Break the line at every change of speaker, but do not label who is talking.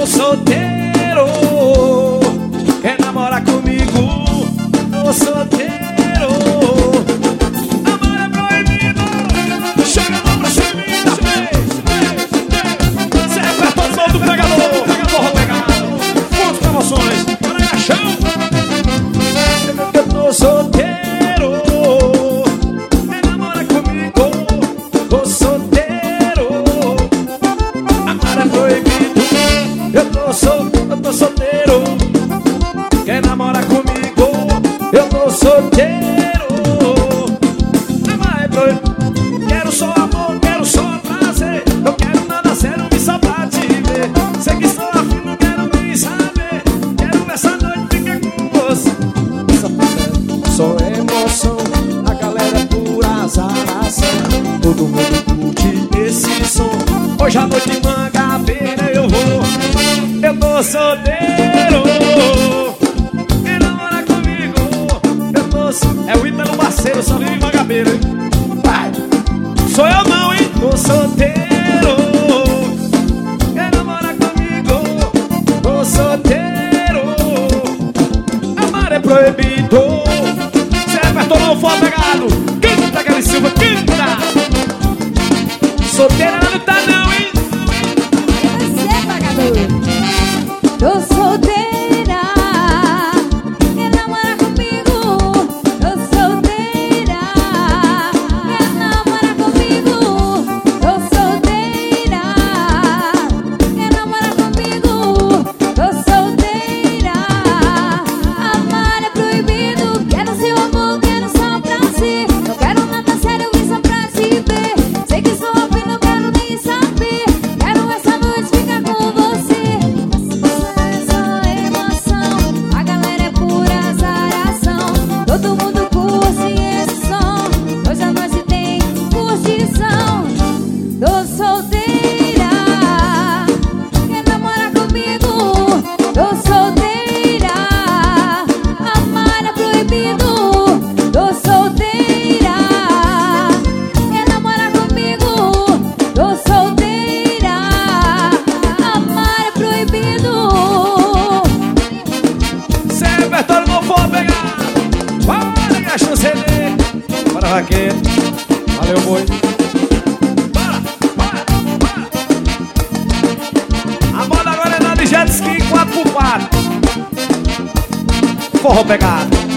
solteiro. Quer namorar comigo? Tô solteiro. Amar é proibido. Chega a mão pra cima. Você é todo do pegador. Porra, pegado. Quantas promoções? Bora agachão. Eu tô solteiro. Quer namorar comigo? Tô solteiro. Amar é proibido. Eu tô solteiro. Quer namorar comigo? Eu tô solteiro. Amar é proibido. Quero só amor, quero só prazer. Eu quero nada sério, me só pra te ver. Sei que estou afim, não quero nem saber. Quero nessa noite ficar com você. Só emoção, a galera é pura azaração. Todo mundo curte esse som. Hoje à noite em Mangabeira eu vou. Eu tô solteiro. Quem namora comigo? Eu tô solteiro. É o Ítalo parceiro, só vive em Mangabeira. Vai. Sou eu não, hein? Tô solteiro. Quem namora comigo? Tô solteiro. Amar é proibido. Se apertou não for pegado. Canta, Gary Silva, canta. Solteira não tá não, hein?
Você, pagador. Tô solteira. Quer namorar comigo? Tô solteira. Quer namorar comigo? Tô solteira. Quer namorar comigo? Tô solteira. Amar é proibido. Quero seu amor, quero só pra si. Não quero nada sério, vim só pra te ver. Sei que sou afim, não quero nem saber. Quero essa noite ficar com você. Todo mundo curte esse som. Hoje à noite tem curtição. Tô solteira. Quer namorar comigo? Tô solteira. Amar é proibido. Tô solteira. Quer namorar comigo? Tô solteira. Amar é proibido.
Se é repertório não for pegar. Bora, gasta CD. Bora, vaqueiro. Valeu, boi. Bora, bora, bora. A moda agora é dar de jet ski 4x4. Forró pegado.